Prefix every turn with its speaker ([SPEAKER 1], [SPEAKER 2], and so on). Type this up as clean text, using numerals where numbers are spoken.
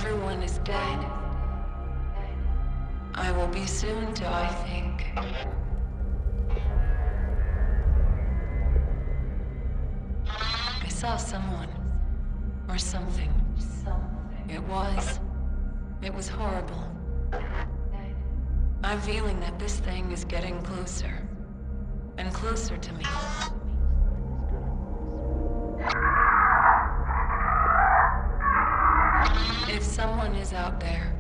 [SPEAKER 1] everyone is dead, I will be soon too, I think. I saw someone. Or something. It was horrible. I'm feeling that this thing is getting closer. And closer to me. If someone is out there,